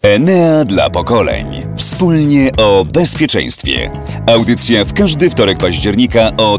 Enea dla pokoleń. Wspólnie o bezpieczeństwie. Audycja w każdy wtorek października o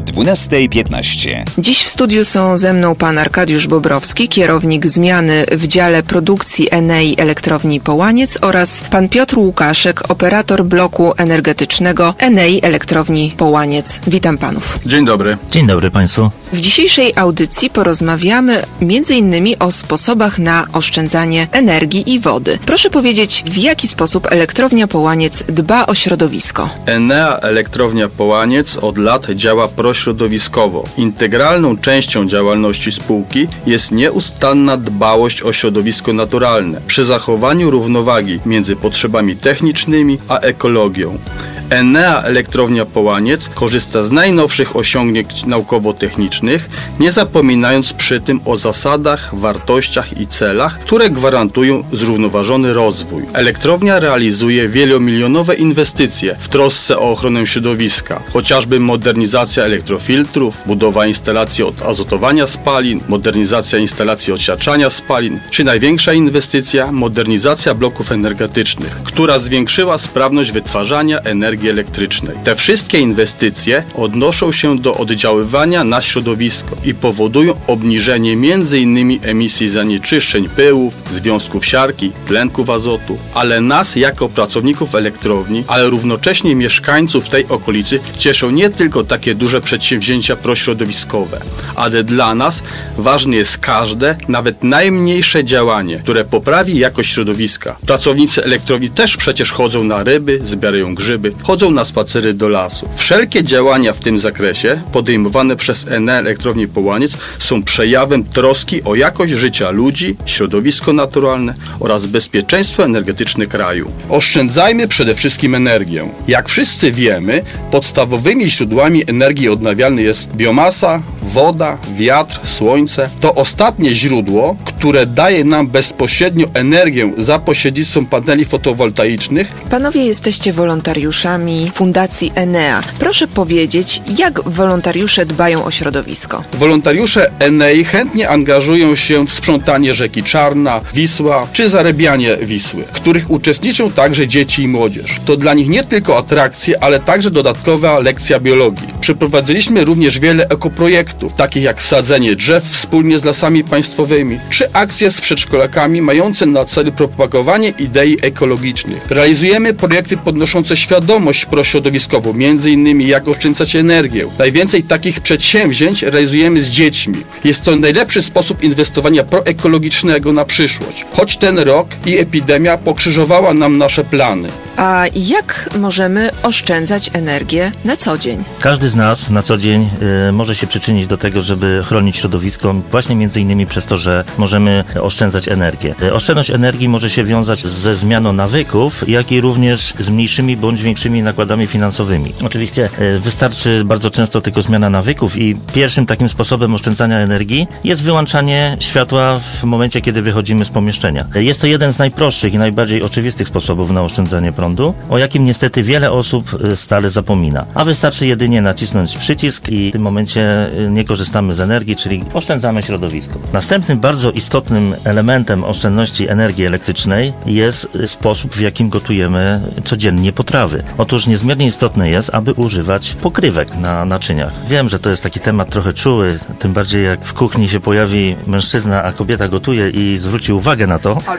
12:15. Dziś w studiu są ze mną pan Arkadiusz Bobrowski, kierownik zmiany w dziale produkcji Enei Elektrowni Połaniec, oraz pan Piotr Łukaszek, operator bloku energetycznego Enei Elektrowni Połaniec. Witam panów. Dzień dobry. Dzień dobry państwu. W dzisiejszej audycji porozmawiamy m.in. o sposobach na oszczędzanie energii i wody. Proszę powiedzieć, w jaki sposób Elektrownia Połaniec dba o środowisko? Enea Elektrownia Połaniec od lat działa prośrodowiskowo. Integralną częścią działalności spółki jest nieustanna dbałość o środowisko naturalne przy zachowaniu równowagi między potrzebami technicznymi a ekologią. Enea Elektrownia Połaniec korzysta z najnowszych osiągnięć naukowo-technicznych, nie zapominając przy tym o zasadach, wartościach i celach, które gwarantują zrównoważony rozwój. Elektrownia realizuje wielomilionowe inwestycje w trosce o ochronę środowiska, chociażby modernizacja elektrofiltrów, budowa instalacji od azotowania spalin, modernizacja instalacji odsiaczania spalin, czy największa inwestycja, modernizacja bloków energetycznych, która zwiększyła sprawność wytwarzania energii elektrycznej. Te wszystkie inwestycje odnoszą się do oddziaływania na środowisko i powodują obniżenie m.in. emisji zanieczyszczeń pyłów, związków siarki, tlenków azotu. Ale nas jako pracowników elektrowni, ale równocześnie mieszkańców tej okolicy cieszą nie tylko takie duże przedsięwzięcia prośrodowiskowe, ale dla nas ważne jest każde, nawet najmniejsze działanie, które poprawi jakość środowiska. Pracownicy elektrowni też przecież chodzą na ryby, zbierają grzyby, chodzą na spacery do lasu. Wszelkie działania w tym zakresie podejmowane przez Eneę Elektrownię Połaniec są przejawem troski o jakość życia ludzi, środowisko naturalne oraz bezpieczeństwo energetyczne kraju. Oszczędzajmy przede wszystkim energię. Jak wszyscy wiemy, podstawowymi źródłami energii odnawialnej jest biomasa, woda, wiatr, słońce. To ostatnie źródło, które daje nam bezpośrednio energię za pośrednictwem paneli fotowoltaicznych. Panowie jesteście wolontariuszami Fundacji Enea. Proszę powiedzieć, jak wolontariusze dbają o środowisko? Wolontariusze Enei chętnie angażują się w sprzątanie rzeki Czarna, Wisła czy zarabianie Wisły, w których uczestniczą także dzieci i młodzież. To dla nich nie tylko atrakcje, ale także dodatkowa lekcja biologii. Przeprowadziliśmy również wiele ekoprojektów, takich jak sadzenie drzew wspólnie z lasami państwowymi, czy akcje z przedszkolakami mające na celu propagowanie idei ekologicznych. Realizujemy projekty podnoszące świadomość prośrodowiskową, m.in. jak oszczędzać energię. Najwięcej takich przedsięwzięć realizujemy z dziećmi. Jest to najlepszy sposób inwestowania proekologicznego na przyszłość. Choć ten rok i epidemia pokrzyżowała nam nasze plany. A jak możemy oszczędzać energię na co dzień? Każdy z nas na co dzień może się przyczynić do tego, żeby chronić środowisko, właśnie między innymi przez to, że możemy oszczędzać energię. Oszczędność energii może się wiązać ze zmianą nawyków, jak i również z mniejszymi bądź większymi nakładami finansowymi. Oczywiście wystarczy bardzo często tylko zmiana nawyków i pierwszym takim sposobem oszczędzania energii jest wyłączanie światła w momencie, kiedy wychodzimy z pomieszczenia. Jest to jeden z najprostszych i najbardziej oczywistych sposobów na oszczędzanie prądu, o jakim niestety wiele osób stale zapomina. A wystarczy jedynie nacisnąć przycisk i w tym momencie nie korzystamy z energii, czyli oszczędzamy środowisko. Następnym bardzo istotnym elementem oszczędności energii elektrycznej jest sposób, w jakim gotujemy codziennie potrawy. Otóż niezmiernie istotne jest, aby używać pokrywek na naczyniach. Wiem, że to jest taki temat trochę czuły, tym bardziej jak w kuchni się pojawi mężczyzna, a kobieta gotuje i zwróci uwagę na to.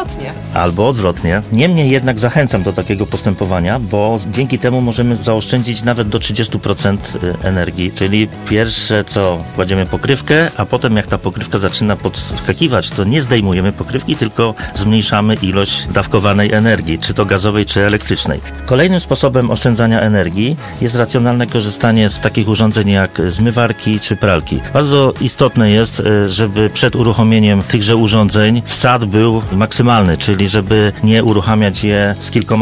Albo odwrotnie. Niemniej jednak zachęcam do takiego postępowania, bo dzięki temu możemy zaoszczędzić nawet do 30% energii, czyli pierwsze co, kładziemy pokrywkę, a potem jak ta pokrywka zaczyna podskakiwać, to nie zdejmujemy pokrywki, tylko zmniejszamy ilość dawkowanej energii, czy to gazowej, czy elektrycznej. Kolejnym sposobem oszczędzania energii jest racjonalne korzystanie z takich urządzeń jak zmywarki czy pralki. Bardzo istotne jest, żeby przed uruchomieniem tychże urządzeń wsad był maksymalny, czyli żeby nie uruchamiać je z kilkoma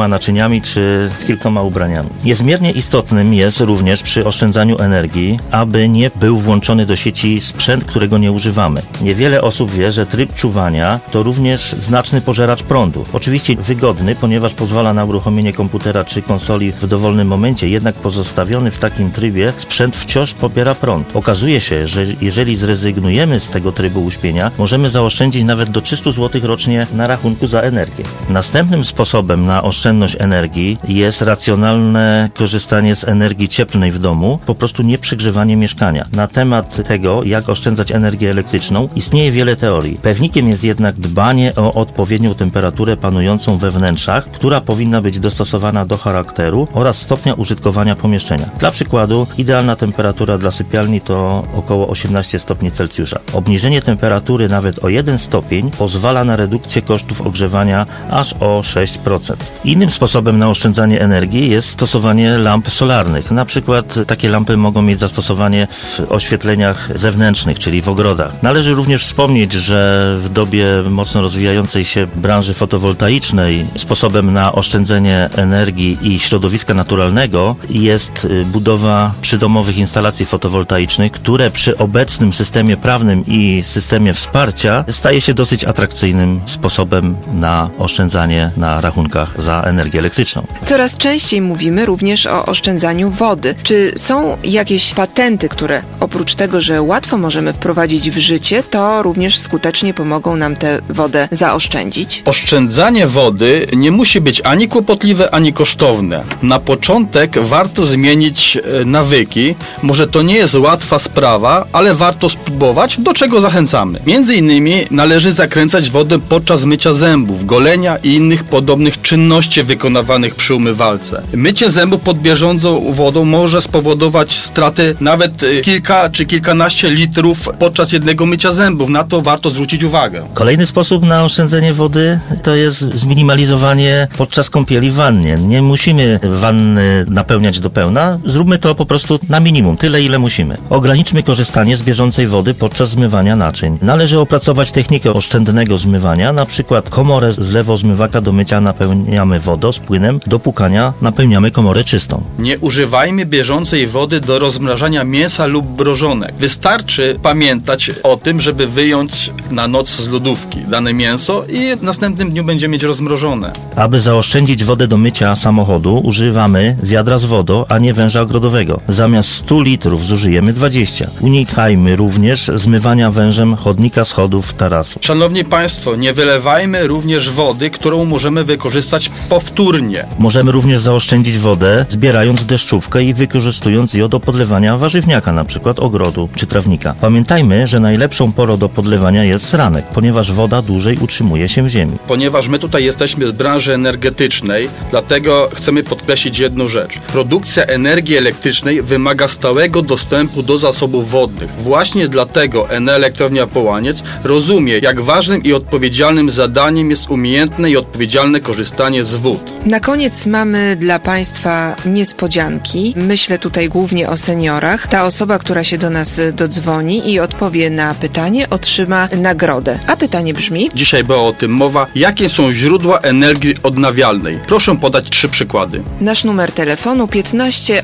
naczyniami czy z kilkoma ubraniami. Niezmiernie istotnym jest również przy oszczędzaniu energii, aby nie był włączony do sieci sprzęt, którego nie używamy. Niewiele osób wie, że tryb czuwania to również znaczny pożeracz prądu. Oczywiście wygodny, ponieważ pozwala na uruchomienie komputera czy konsoli w dowolnym momencie, jednak pozostawiony w takim trybie sprzęt wciąż pobiera prąd. Okazuje się, że jeżeli zrezygnujemy z tego trybu uśpienia, możemy zaoszczędzić nawet do 300 zł rocznie na rachunku za energię. Następnym sposobem na oszczędność energii jest racjonalne korzystanie z energii cieplnej w domu, po prostu nie przegrzewanie mieszkania. Na temat tego, jak oszczędzać energię elektryczną, istnieje wiele teorii. Pewnikiem jest jednak dbanie o odpowiednią temperaturę panującą we wnętrzach, która powinna być dostosowana do charakteru oraz stopnia użytkowania pomieszczenia. Dla przykładu, idealna temperatura dla sypialni to około 18 stopni Celsjusza. Obniżenie temperatury nawet o 1 stopień pozwala na redukcję kosztów ogrzewania aż o 6%. Innym sposobem na oszczędzanie energii jest stosowanie lamp solarnych. Na przykład takie lampy mogą mieć zastosowanie w oświetleniach zewnętrznych, czyli w ogrodach. Należy również wspomnieć, że w dobie mocno rozwijającej się branży fotowoltaicznej sposobem na oszczędzenie energii i środowiska naturalnego jest budowa przydomowych instalacji fotowoltaicznych, które przy obecnym systemie prawnym i systemie wsparcia staje się dosyć atrakcyjnym sposobem na oszczędzanie na rachunkach za energię elektryczną. Coraz częściej mówimy również o oszczędzaniu wody. Czy są jakieś patenty, które oprócz tego, że łatwo możemy wprowadzić w życie, to również skutecznie pomogą nam tę wodę zaoszczędzić? Oszczędzanie wody nie musi być ani kłopotliwe, ani kosztowne. Na początek warto zmienić nawyki. Może to nie jest łatwa sprawa, ale warto spróbować, do czego zachęcamy. Między innymi należy zakręcać wodę podczas mycia zębów, golenia i innych podobnych czynności wykonywanych przy umywalce. Mycie zębów pod bieżącą wodą może spowodować straty nawet kilka czy kilkanaście litrów podczas jednego mycia zębów. Na to warto zwrócić uwagę. Kolejny sposób na oszczędzenie wody to jest zminimalizowanie podczas kąpieli w wannie. Nie musimy wanny napełniać do pełna, zróbmy to po prostu na minimum, tyle ile musimy. Ograniczmy korzystanie z bieżącej wody podczas zmywania naczyń. Należy opracować technikę oszczędnego zmywania, na przykład komorę z lewozmywaka do mycia napełniamy wodą z płynem, do płukania napełniamy komorę czystą. Nie używajmy bieżącej wody do rozmrażania mięsa lub brożonek. Wystarczy pamiętać o tym, żeby wyjąć na noc z lodówki dane mięso i w następnym dniu będzie mieć rozmrożone. Aby zaoszczędzić wodę do mycia samochodu, używamy wiadra z wodą, a nie węża ogrodowego. Zamiast 100 litrów zużyjemy 20. Unikajmy również zmywania wężem chodnika, schodów, tarasu. Szanowni Państwo, nie wylewajmy również wody, którą możemy wykorzystać powtórnie. Możemy również zaoszczędzić wodę, zbierając deszczówkę i wykorzystując ją do podlewania warzywniaka, na przykład ogrodu czy trawnika. Pamiętajmy, że najlepszą porą do podlewania jest ranek, ponieważ woda dłużej utrzymuje się w ziemi. Ponieważ my tutaj jesteśmy z branży energetycznej, dlatego chcemy podkreślić jedną rzecz. Produkcja energii elektrycznej wymaga stałego dostępu do zasobów wodnych. Właśnie dlatego Enea Elektrownia Połaniec rozumie, jak ważnym i odpowiedzialnym zadaniem jest umiejętne i odpowiedzialne korzystanie z wód. Na koniec mamy dla Państwa niespodzianki. Myślę tutaj głównie o seniorach. Ta osoba, która się do nas dodzwoni i odpowie na pytanie, otrzyma nagrodę. A pytanie brzmi... Dzisiaj była o tym mowa. Jakie są źródła energii odnawialnej? Proszę podać 3 przykłady. Nasz numer telefonu 15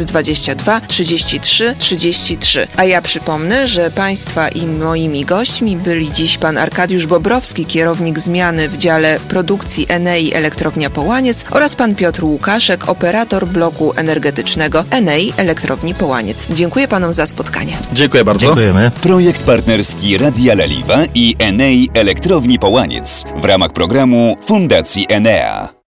822 33 33. A ja przypomnę, że Państwa i moimi gośćmi byli dziś pan Arkadiusz Bobrowski, kierownik zmiany w dziale produkcji Enei Elektrownia Połaniec oraz pan Piotr Łukaszek, operator bloku energetycznego Enei Elektrowni Połaniec. Dziękuję panom za spotkanie. Dziękuję bardzo. Dziękujemy. Projekt partnerski Radia Leliwa i Enei Elektrowni Połaniec w ramach programu Fundacji Enea.